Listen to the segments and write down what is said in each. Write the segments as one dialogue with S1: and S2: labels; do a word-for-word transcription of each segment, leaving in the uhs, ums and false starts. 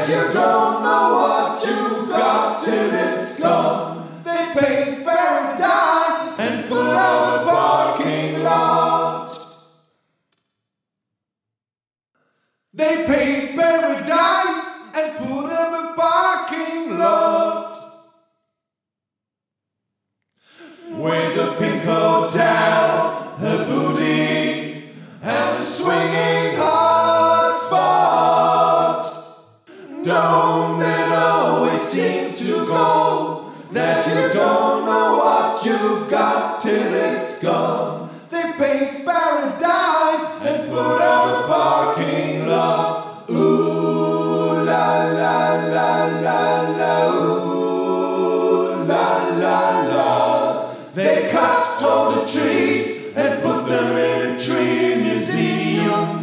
S1: that you don't know what you've got till it's gone. They paved paradise and put up a parking lot. They paved paradise and put up a parking lot. With a pink hotel, a boutique, and a swinging hot spot. Don't it always seem to go that you don't know what you've got till it's gone? They paved paradise and put up a parking lot. Ooh la la la la la, ooh la la la. They cut all the trees and put them in a tree museum.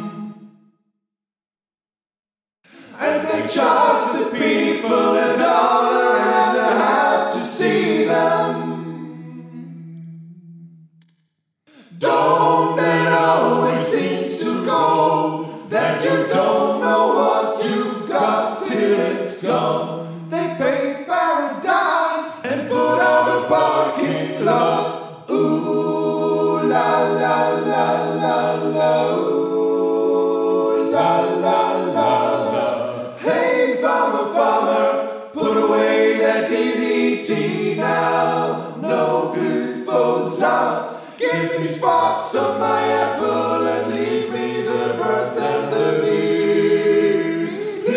S1: And they charge the people a dollar and a half to see them. Don't it always seems to go that you don't know what you've got till it's gone? They paved paradise and put up a parking lot. Ooh la la la la la, ooh la la la la. Hey farmer, farmer, put away that D D T now. No glyphosate. Give me spots on my apple and leave me the birds and the bees.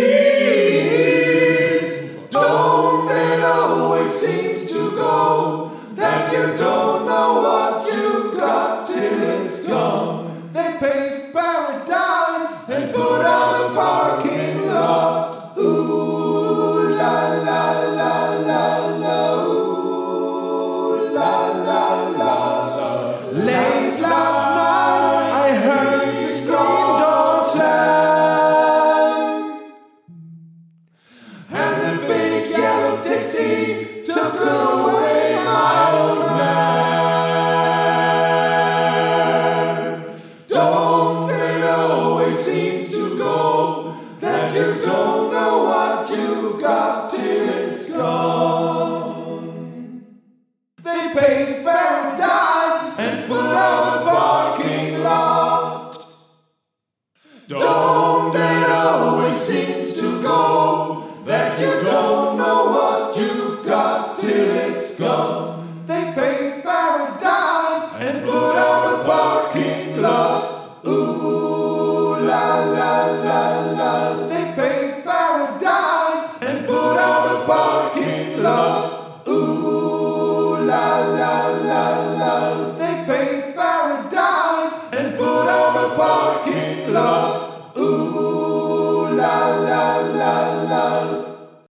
S1: Please, don't it always seems to go that you don't know what you've got till it's gone? They paved paradise and put up a parking lot. Ooh la la la la la, ooh la la la la. Late last night I heard the screen door slam, and the big yellow Dixie took away my old man. Don't it always seems to go that you don't know what you've got till it's gone? They paved paradise and put up a parking lot. Don't it always seems to go that you don't know what you've got till it's gone? They paved paradise and put up a parking lot.